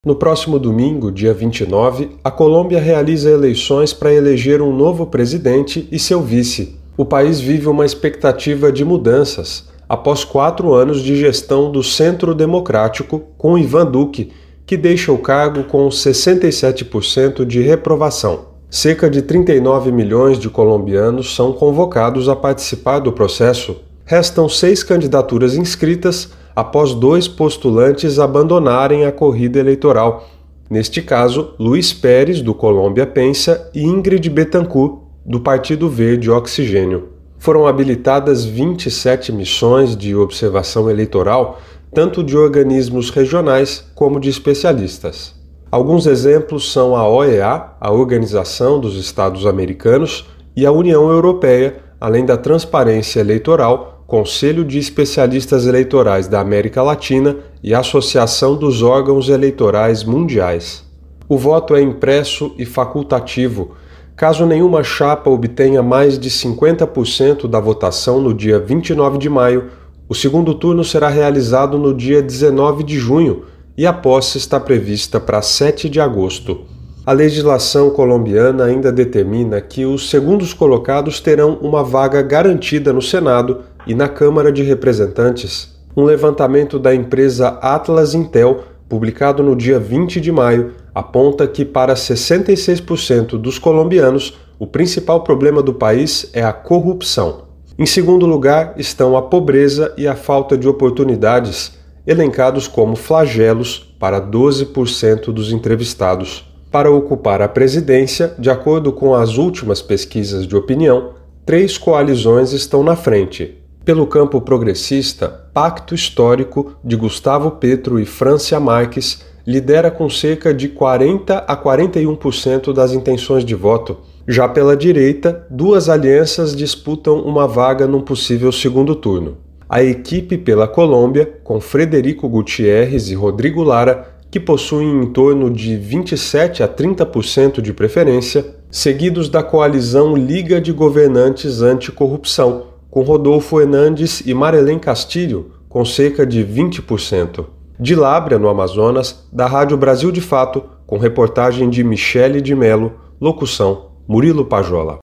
No próximo domingo, dia 29, a Colômbia realiza eleições para eleger um novo presidente e seu vice. O país vive uma expectativa de mudanças, após 4 anos de gestão do Centro Democrático com Iván Duque, que deixa o cargo com 67% de reprovação. Cerca de 39 milhões de colombianos são convocados a participar do processo. Restam 6 candidaturas inscritas após 2 postulantes abandonarem a corrida eleitoral. Neste caso, Luiz Pérez, do Colômbia Pensa, e Ingrid Betancourt, do Partido Verde Oxigênio. Foram habilitadas 27 missões de observação eleitoral, tanto de organismos regionais como de especialistas. Alguns exemplos são a OEA, a Organização dos Estados Americanos, e a União Europeia, além da Transparência Eleitoral, Conselho de Especialistas Eleitorais da América Latina e a Associação dos Órgãos Eleitorais Mundiais. O voto é impresso e facultativo. Caso nenhuma chapa obtenha mais de 50% da votação no dia 29 de maio, o segundo turno será realizado no dia 19 de junho e a posse está prevista para 7 de agosto. A legislação colombiana ainda determina que os segundos colocados terão uma vaga garantida no Senado e na Câmara de Representantes. Um levantamento da empresa Atlas Intel, publicado no dia 20 de maio, aponta que para 66% dos colombianos, o principal problema do país é a corrupção. Em segundo lugar estão a pobreza e a falta de oportunidades, elencados como flagelos para 12% dos entrevistados. Para ocupar a presidência, de acordo com as últimas pesquisas de opinião, 3 coalizões estão na frente. Pelo campo progressista, Pacto Histórico, de Gustavo Petro e Francia Márquez, lidera com cerca de 40% a 41% das intenções de voto. Já pela direita, 2 alianças disputam uma vaga num possível segundo turno. A Equipe pela Colômbia, com Frederico Gutiérrez e Rodrigo Lara, que possuem em torno de 27% a 30% de preferência, seguidos da coalizão Liga de Governantes Anticorrupção, com Rodolfo Hernandes e Marelén Castilho, com cerca de 20%. De Lábrea, no Amazonas, da Rádio Brasil de Fato, com reportagem de Michele de Mello, locução Murilo Pajola.